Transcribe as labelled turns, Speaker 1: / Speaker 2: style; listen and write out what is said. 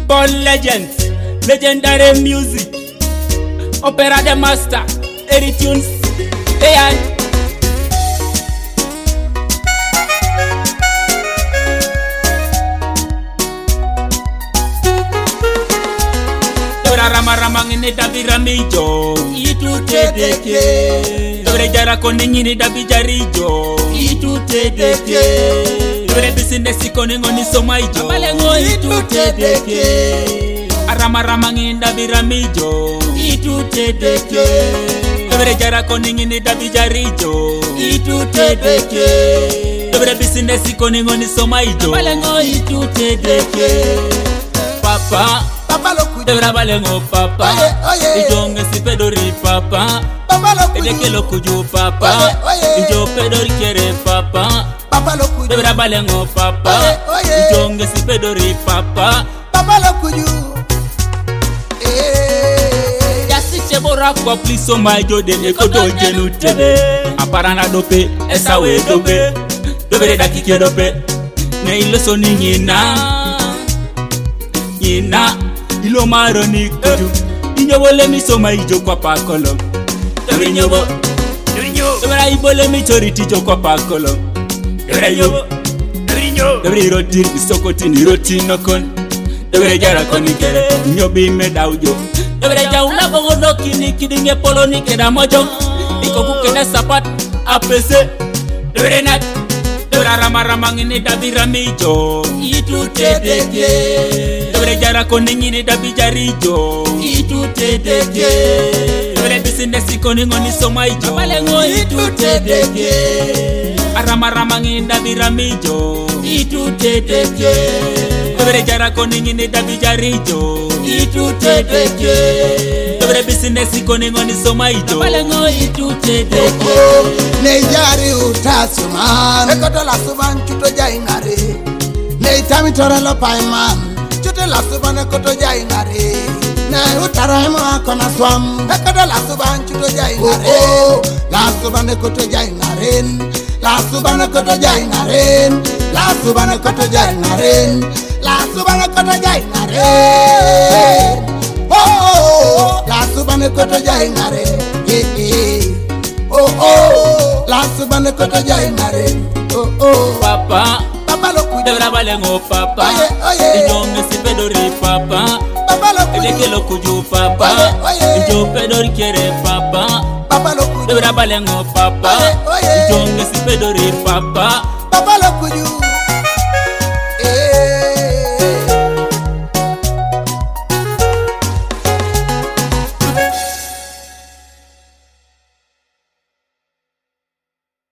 Speaker 1: Born legends, legendary music, opera the master, Eddie Tunes, AI. Dora rama rama ngine dabi ramijo, itu tedeke. Dora jara kone ngine dabi jarijo, itu tedeke. Dora business kone ngoni somaijo, abalengo itu tedeke. Arama rama ngine dabi ramijo, itu tedeke. Dora jara kone ngine dabi jarijo, itu tedeke. Dora business kone ngoni somaijo, abalengo itu tedeke. Papa Debra balengo papa, ijonge si pedori papa, edeke lo kuju papa, ijo pedori kere papa, Debra balengo papa, ijonge si pedori papa, Yasi chebora kwa pliso maijo dene kodo jenu tebe, aparana dope, esa we dope, dobere dakike dope, ne ilo soni nyina, ilo maroni kuju inyobo le mi so mai jo kwa pakolo dore nyobo dore ibole mi choriti jo kwa pakolo dore nyobo dore roti isokoti ni roti nokon dore jara koni kere nyobi me daujo dore jauna bongo kini kidinge poloni keda mojo iko kukene sapat apese dore nat dore rama ngini dabira mijo itu tedeke Dore jara kone ngini dabi jarijo, itu tedeke. Dore business kone ngoni somaijo, abalengo itu tedeke. Arama ngini dabi ramijo, itu tedeke. Dore jara kone ngini dabi jarijo, itu tedeke. Dore business kone ngoni somaijo, abalengo itu tedeke.
Speaker 2: Ne jari utasuman, ekoto la suban chuto jaingare. Ne itami tora lo paiman. Chute la subane koto jai ngare na utara ma kona swam ekada la suban chuto jai ngare la subane koto jai ngare la subane koto jai ngare la subane koto jai ngare la subane koto jai ngare oh la subane koto jai ngare oh la subane koto jai ngare oh
Speaker 1: papa Debra balengo papa, ijonge si pedori papa, edeke lo kuju papa, ijo pedori kere papa, Debra balengo papa, ijonge si pedori papa,